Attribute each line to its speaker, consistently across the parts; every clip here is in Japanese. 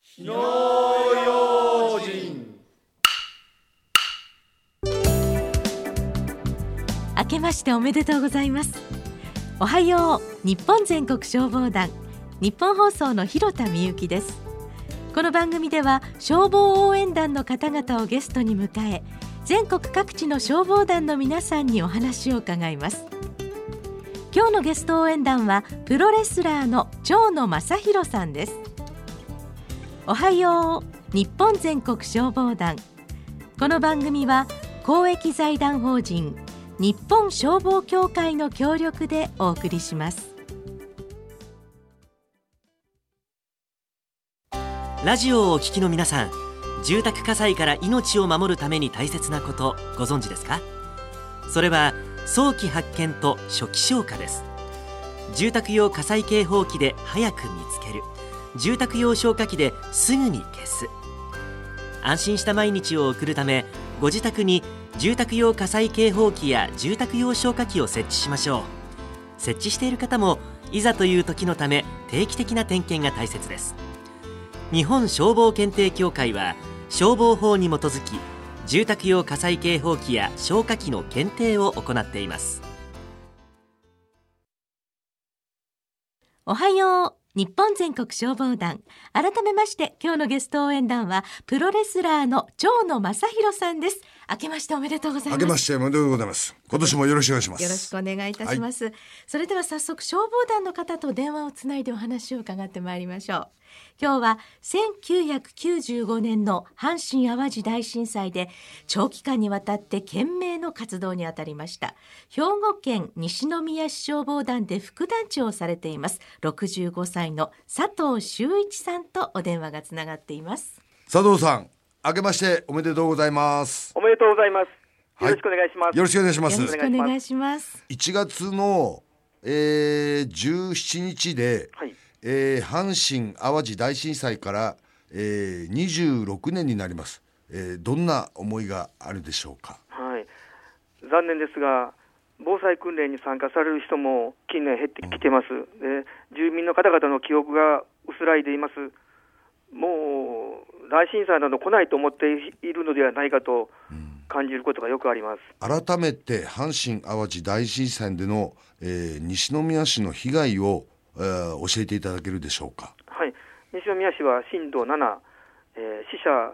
Speaker 1: 火の用心。
Speaker 2: 明けましておめでとうございます。おはよう日本全国消防団、日本放送の広田美幸です。この番組では消防応援団の方々をゲストに迎え、全国各地の消防団の皆さんにお話を伺います。今日のゲスト応援団はプロレスラーの蝶野正弘さんです。おはよう日本全国消防団。この番組は公益財団法人日本消防協会の協力でお送りします。
Speaker 3: ラジオをお聞きの皆さん、住宅火災から命を守るために大切なことご存知ですか？それは早期発見と初期消火です。住宅用火災警報器で早く見つける、住宅用消火器ですぐに消す。安心した毎日を送るため、ご自宅に住宅用火災警報器や住宅用消火器を設置しましょう。設置している方もいざという時のため定期的な点検が大切です。日本消防検定協会は消防法に基づき、住宅用火災警報器や消火器の検定を行っています。
Speaker 2: おはよう日本全国消防団。改めまして今日のゲスト応援団はプロレスラーの蝶野正弘さんです。明けましておめでとうございます。
Speaker 1: 明けましておめでとうございます。今年もよろしくお願いします。
Speaker 2: よろしくお願いいたします、それでは早速消防団の方と電話をつないでお話を伺ってまいりましょう。今日は1995年の阪神淡路大震災で長期間にわたって懸命の活動にあたりました兵庫県西宮市消防団で副団長をされています65歳の佐藤修一さんとお電話がつながっています。
Speaker 1: 佐藤さん、明けましておめでとうございます。
Speaker 4: おめでとうございます。よろしくお願いします。
Speaker 1: よろしくお願いします。
Speaker 2: よろしくお願いします。
Speaker 1: 1月の、17日で、
Speaker 4: はい、
Speaker 1: 阪神淡路大震災から、26年になります。どんな思いがあるでしょうか？
Speaker 4: はい、残念ですが防災訓練に参加される人も近年減ってきてます、で住民の方々の記憶が薄らいでいます。もう大震災など来ないと思っているのではないかと感じることがよくあります。
Speaker 1: 改めて阪神淡路大震災での、西宮市の被害を、教えていただけるでしょうか？
Speaker 4: はい、西宮市は震度7、死者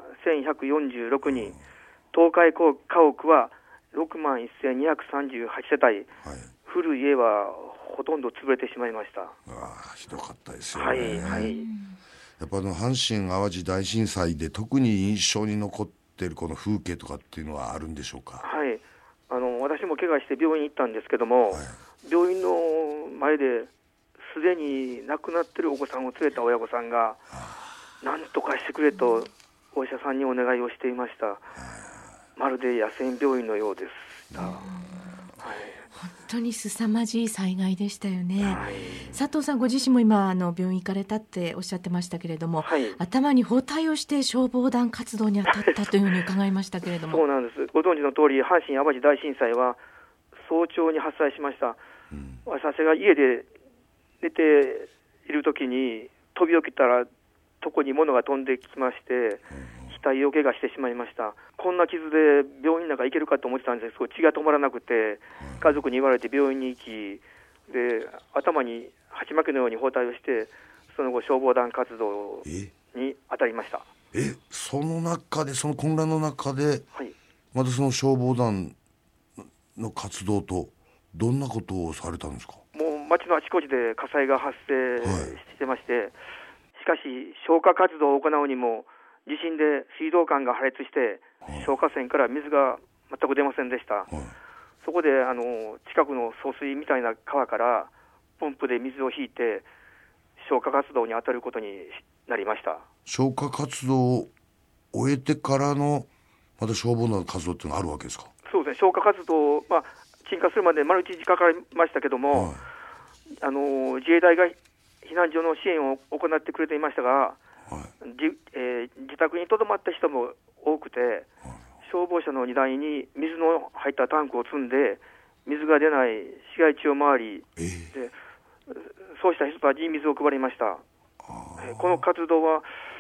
Speaker 4: 1146人、倒壊家屋は6万1238世帯、
Speaker 1: はい、
Speaker 4: 古い家はほとんど潰れてしまいました。
Speaker 1: ひどかったですよね。
Speaker 4: はいはい、
Speaker 1: やっぱ阪神淡路大震災で特に印象に残っているこの風景とかっていうのはあるんでしょうか？
Speaker 4: はい、私も怪我して病院に行ったんですけども、病院の前ですでに亡くなっているお子さんを連れた親御さんが何とかしてくれとお医者さんにお願いをしていました。まるで野戦病院のようでした。
Speaker 2: 本当に凄まじい災害でしたよね。佐藤さんご自身も今病院行かれたっておっしゃってましたけれども、頭に包帯をして消防団活動に当たったというふうに伺いましたけれども。
Speaker 4: そうなんです。ご存知の通り阪神淡路大震災は早朝に発災しました、私が家で寝ている時に飛び起きたら床に物が飛んできまして、額を怪我してしまいました。こんな傷で病院なんか行けるかと思ってたんですけど、血が止まらなくて家族に言われて病院に行き、で頭に鉢巻きのように包帯をして、その後消防団活動に当たりました。
Speaker 1: その中で、その混乱の中で、またその消防団の活動とどんなことをされたんですか？
Speaker 4: もう町のあちこちで火災が発生してまして、しかし消火活動を行うにも地震で水道管が破裂して消火栓から水が全く出ませんでした、そこで近くの送水みたいな川からポンプで水を引いて消火活動に当たることになりました。
Speaker 1: 消火活動を終えてからのまた消防団の活動っていうのがあるわけですか？
Speaker 4: そうですね、消火活動、鎮火するまで丸1日かかりましたけども、自衛隊が避難所の支援を行ってくれていましたが、自宅にとどまった人も多くて、消防車の荷台に水の入ったタンクを積んで水が出ない市街地を回り、でそうした人たちに水を配りました。この活動は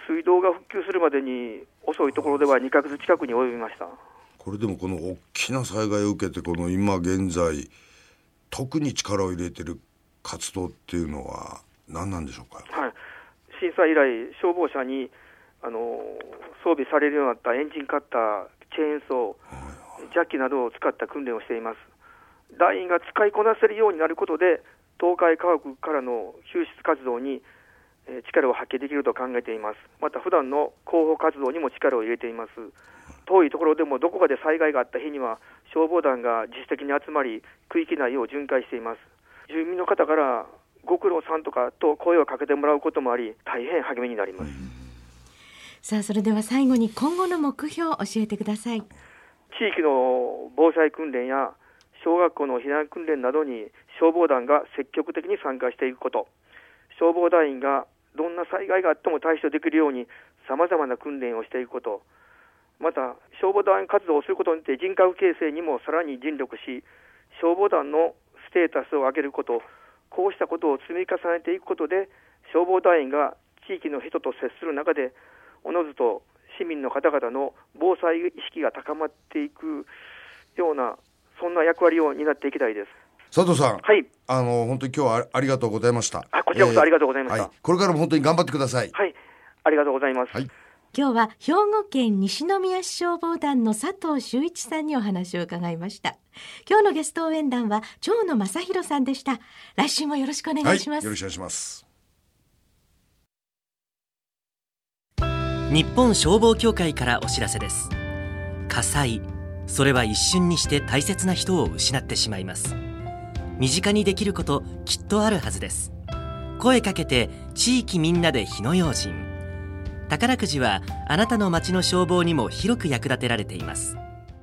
Speaker 4: 水道が復旧するまでに遅いところでは2ヶ月近くに及びました。
Speaker 1: これでもこの大きな災害を受けて、この今現在特に力を入れている活動っていうのは何なんでしょうか。
Speaker 4: はい、震災以来消防車に装備されるようになったエンジンカッター、チェーンソー、ジャッキなどを使った訓練をしています。団員が使いこなせるようになることで東海家屋からの救出活動に力を発揮できると考えています。また普段の広報活動にも力を入れています。遠いところでもどこかで災害があった日には消防団が自主的に集まり区域内を巡回しています。住民の方からご苦労さんとかと声をかけてもらうこともあり、大変励みになります。
Speaker 2: さあ、それでは最後に今後の目標を教えてください。
Speaker 4: 地域の防災訓練や小学校の避難訓練などに消防団が積極的に参加していくこと、消防団員がどんな災害があっても対処できるようにさまざまな訓練をしていくこと、また消防団活動をすることによって人格形成にもさらに尽力し、消防団のステータスを上げること、こうしたことを積み重ねていくことで消防団員が地域の人と接する中でおのずと市民の方々の防災意識が高まっていくような、そんな役割を担っていきたいです。
Speaker 1: 佐藤さん、
Speaker 4: はい、
Speaker 1: 本当に今日はありがとうございました。
Speaker 4: こちらこそありがとうございました。
Speaker 1: これからも本当に頑張ってください。
Speaker 4: はい、ありがとうございます。
Speaker 1: はい、
Speaker 2: 今日は兵庫県西宮市消防団の佐藤修一さんにお話を伺いました。今日のゲスト応援団は蝶野正弘さんでした。来週もよろしくお願いします。
Speaker 1: よろしくお願いします。
Speaker 3: 日本消防協会からお知らせです。火災、それは一瞬にして大切な人を失ってしまいます。身近にできることきっとあるはずです。声かけて地域みんなで火の用心。宝くじはあなたの町の消防にも広く役立てられています。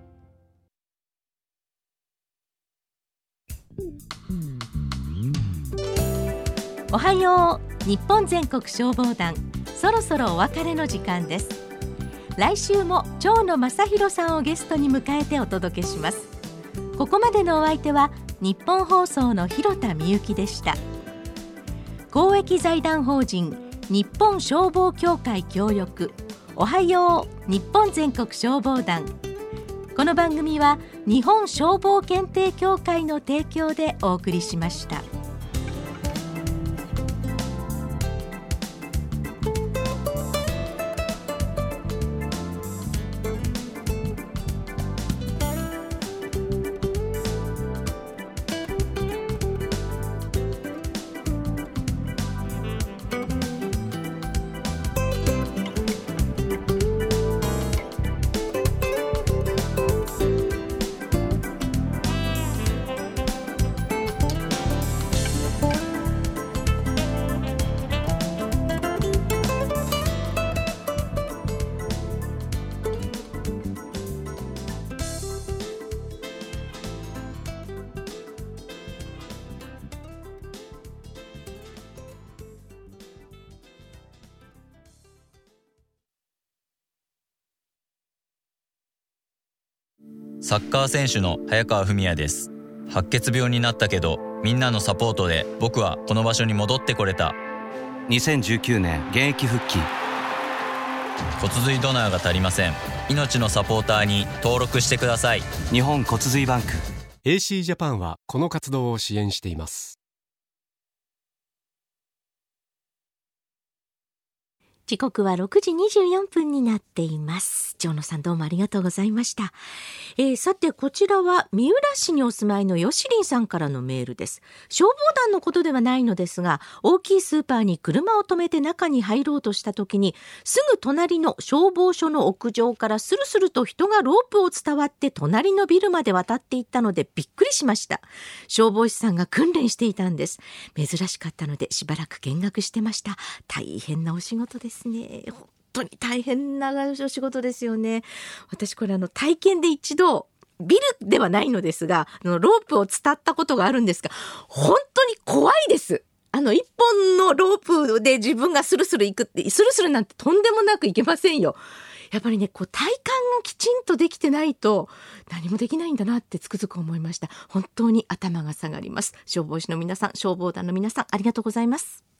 Speaker 2: おはよう日本全国消防団、そろそろお別れの時間です。来週も蝶野正弘さんをゲストに迎えてお届けします。ここまでのお相手は日本放送の広田美由でした。公益財団法人日本消防協会協力、おはよう日本全国消防団。この番組は日本消防検定協会の提供でお送りしました。
Speaker 5: サッカー選手の早川文也です。白血病になったけどみんなのサポートで僕はこの場所に戻ってこれた。
Speaker 6: 2019年現役復帰。
Speaker 5: 骨髄ドナーが足りません。命のサポーターに登録してください。
Speaker 6: 日本骨髄バンク
Speaker 7: AC ジャパンはこの活動を支援しています。
Speaker 2: 時刻は6時24分になっています。蝶野さん、どうもありがとうございました。さて、こちらは三浦市にお住まいのよしりんさんからのメールです。消防団のことではないのですが、大きいスーパーに車を止めて中に入ろうとした時に、すぐ隣の消防署の屋上からスルスルと人がロープを伝わって隣のビルまで渡っていったのでびっくりしました。消防士さんが訓練していたんです。珍しかったのでしばらく見学してました。大変なお仕事ですね。本当に大変なお仕事ですよね。私これ体験で一度ビルではないのですがロープを伝ったことがあるんですが、本当に怖いです。一本のロープで自分がスルスル行くって、スルスルなんてとんでもなくいけませんよ。やっぱりね、体幹がきちんとできてないと何もできないんだなってつくづく思いました。本当に頭が下がります。消防士の皆さん、消防団の皆さん、ありがとうございます。